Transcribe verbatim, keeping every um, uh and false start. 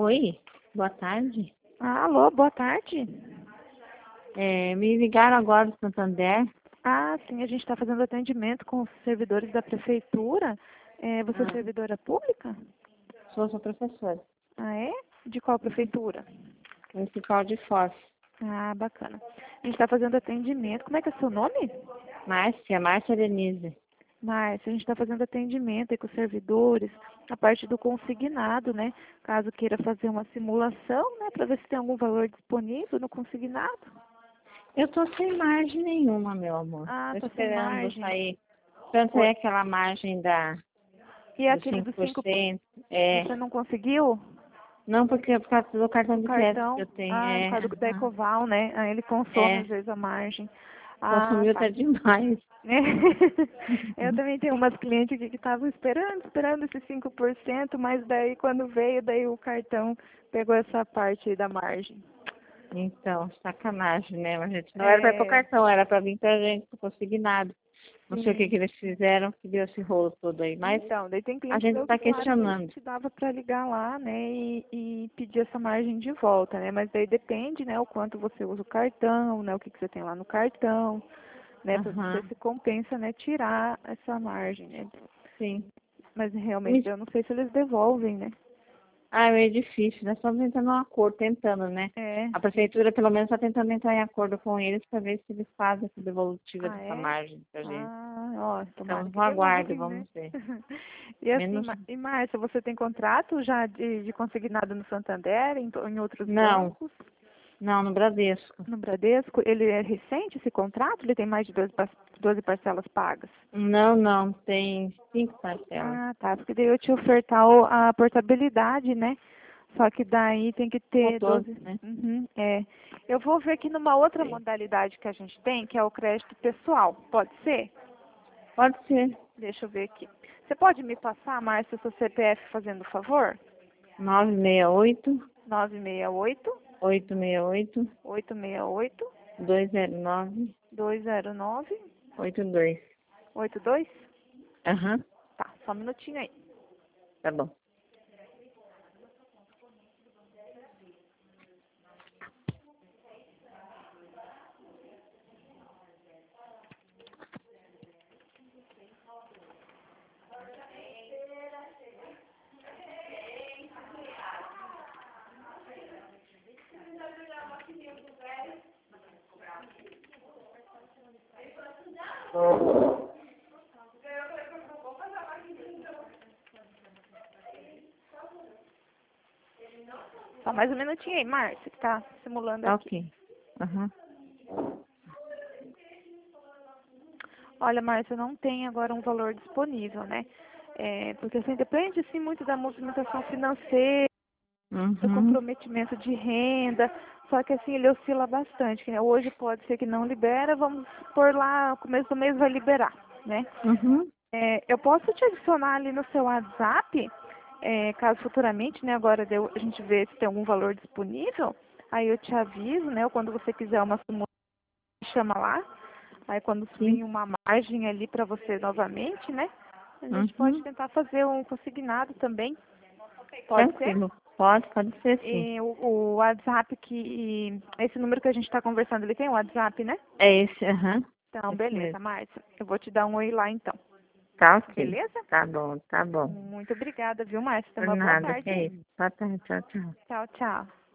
Oi, boa tarde. Ah, alô, boa tarde. É, me ligaram agora do Santander. Ah, sim, a gente está fazendo atendimento com os servidores da prefeitura. É, você é Ah, servidora pública? sou sua professora. Ah, é? De qual prefeitura? Municipal de Foz. Ah, bacana. A gente está fazendo atendimento. Como é que é seu nome? Márcia, Márcia Denise. Márcia, a gente está fazendo atendimento aí com os servidores, a parte do consignado, né? Caso queira fazer uma simulação, né? Para ver se tem algum valor disponível no consignado. Eu tô sem margem nenhuma, meu amor. Ah, Tô tá sem esperando margem. sair. Esperando sair Oi. aquela margem da, E dos aquele cinco dos por cinco, cento. É. você não conseguiu? Não, porque é por causa do cartão O de crédito que cartão, eu tenho. ah, por É, causa do- da aham. Ecoval, né? Ah, ele consome às É, vezes a margem. Ah, consumiu tá. até demais. Eu também tenho umas clientes aqui que estavam esperando, esperando esses cinco por cento, mas daí quando veio, daí o cartão pegou essa parte aí da margem. Então, sacanagem, né? Mas a gente não era para ir pro É, cartão, era para vir pra gente, pro consignado. Não sei o que que sim. eles fizeram, que deu esse rolo todo aí. Mas Então, daí tem a clientes gente meus está que falaram questionando. que dava para ligar lá, né, e, e pedir essa margem de volta, né? Mas daí depende, né, o quanto você usa o cartão, né, o que, que você tem lá no cartão, né, para ver Aham, se compensa, né, tirar essa margem, né? sim. Mas realmente Me- eu não sei se eles devolvem, né? Ah, é meio difícil. Nós estamos entrando um acordo, tentando, né? É. A prefeitura, pelo menos, está tentando entrar em acordo com eles para ver se eles fazem essa devolutiva Ah, dessa é? margem pra gente. Ah, ó, tomara Estamos no que aguardo, devolvem, né? vamos ver. E assim, Menos. Ma- e Márcia, você tem contrato já de, de consignado no Santander, em, to- em outros Não, bancos, não, no Bradesco. no Bradesco? Ele é recente esse contrato? Ele tem mais de doze, par- doze parcelas pagas? Não, não, tem cinco parcelas. Ah, tá. Porque daí eu te ofertar o- a portabilidade, né? Só que daí tem que Só ter doze, doze. né? Uhum, é. Eu vou ver aqui numa outra Sei. modalidade que a gente tem, que é o crédito pessoal. Pode ser? Pode ser. Deixa eu ver aqui. Você pode me passar, Márcia, seu C P F fazendo favor? nove seis oito, nove seis oito, oito seis oito, oito seis oito, dois zero nove, dois zero nove, oito dois. oito dois. Aham, Tá, só um minutinho aí. tá bom. Só mais um minutinho aí, Márcia, que tá simulando Tá aqui. ok. Aham. Olha, Márcia, não tem agora um valor disponível, né? É, porque assim, depende assim, muito da movimentação financeira, do Uhum. comprometimento de renda, só que assim, ele oscila bastante, né? Hoje pode ser que não libera, vamos por lá, no começo do mês vai liberar, né? Uhum. É, eu posso te adicionar ali no seu WhatsApp, é, caso futuramente, né, agora deu, a gente vê se tem algum valor disponível, aí eu te aviso, né, ou quando você quiser uma simulação, me chama lá, aí quando Sim. vir uma margem ali para você novamente, né, a gente pode Uhum. tentar fazer um consignado também, pode ser? Tranquilo. Pode, pode ser sim. E o, o WhatsApp que, esse número que a gente está conversando, ele tem o WhatsApp, né? É esse, aham. Então, Esse beleza, mesmo. Márcia, eu vou te dar um oi lá então, Tá ok. beleza? Tá bom, tá bom. Muito obrigada, viu, Márcia? Tenha Por uma boa nada, que tarde é aí. isso. Boa tarde, tchau, tchau. Tchau, tchau.